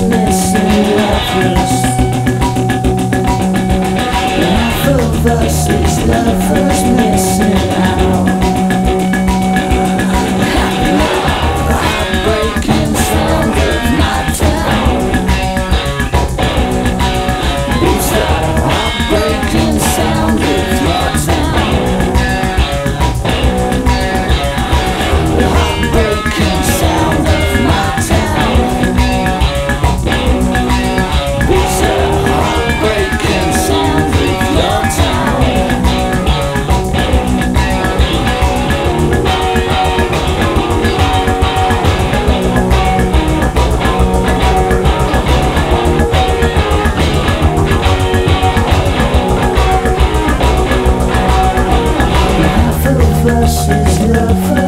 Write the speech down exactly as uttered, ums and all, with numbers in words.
missing lovers. Half of us is lovers missing out. Heartbreaking sound of my town. It's the heartbreaking sound of your town. The heartbreaking sound of my town. It's the heartbreaking sound of your town. Half of us is lovers.